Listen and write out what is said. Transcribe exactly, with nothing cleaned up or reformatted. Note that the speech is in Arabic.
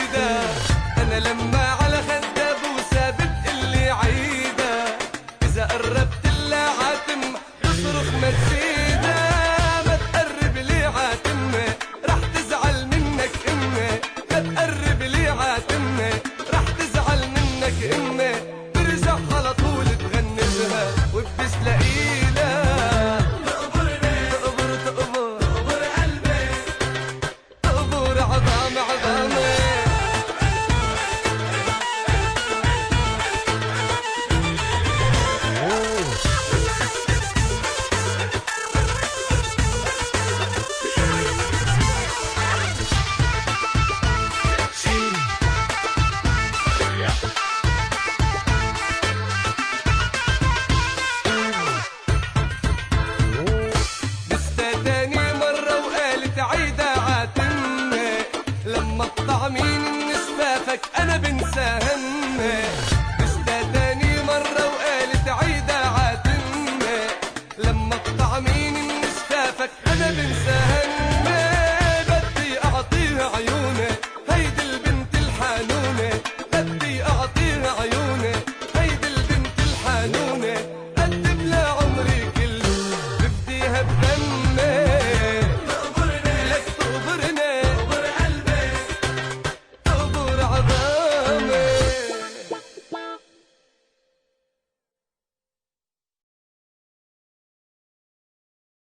ايده. انا لما على خدها بوسه بتقلي عيده، اذا قربت لها عاتم بصرخ ما تزيدها. ما تقرب لي عاتمه رح تزعل منك امي، ما تقرب لي عاتمه رح تزعل منك امي. برجع على طول تغنجها وبتسلقي لها. تقبرني تقبر تقبر تقبر قلبي، تقبر عظام عظامي. عيدة عاتمة لما تطعمين من شفافك أنا بنساهن.